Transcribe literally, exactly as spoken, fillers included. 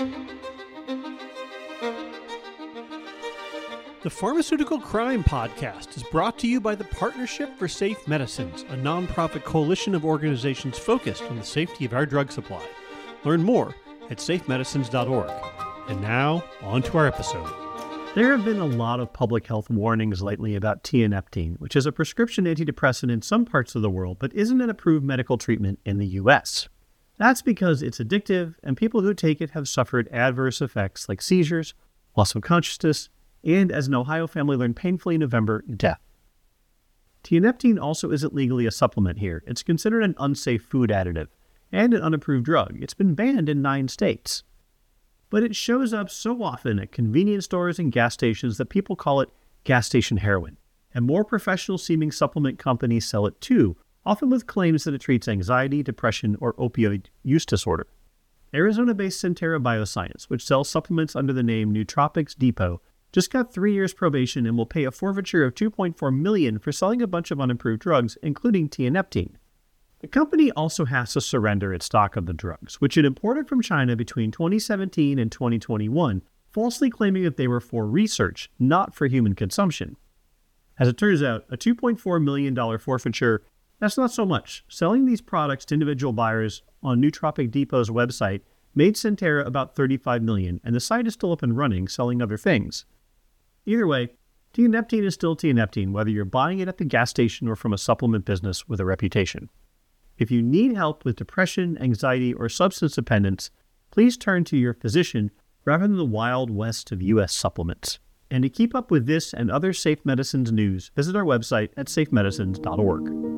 The Pharmaceutical Crime Podcast is brought to you by the Partnership for Safe Medicines, a nonprofit coalition of organizations focused on the safety of our drug supply. Learn more at safe medicines dot org. And now, on to our episode. There have been a lot of public health warnings lately about tianeptine, which is a prescription antidepressant in some parts of the world, but isn't an approved medical treatment in the U S. That's because it's addictive, and people who take it have suffered adverse effects like seizures, loss of consciousness, and, as an Ohio family learned painfully in November, death. Tianeptine also isn't legally a supplement here. It's considered an unsafe food additive and an unapproved drug. It's been banned in nine states. But it shows up so often at convenience stores and gas stations that people call it gas station heroin. And more professional-seeming supplement companies sell it too, often with claims that it treats anxiety, depression, or opioid use disorder. Arizona-based Centera Bioscience, which sells supplements under the name Nootropics Depot, just got three years probation and will pay a forfeiture of two point four million dollars for selling a bunch of unapproved drugs, including tianeptine. The company also has to surrender its stock of the drugs, which it imported from China between twenty seventeen and twenty twenty-one, falsely claiming that they were for research, not for human consumption. As it turns out, a two point four million dollars forfeiture, that's not so much. Selling these products to individual buyers on Nootropic Depot's website made Centera about thirty-five million dollars, and the site is still up and running, selling other things. Either way, tianeptine is still tianeptine, whether you're buying it at the gas station or from a supplement business with a reputation. If you need help with depression, anxiety, or substance dependence, please turn to your physician rather than the wild west of U S supplements. And to keep up with this and other safe medicines news, visit our website at safe medicines dot org.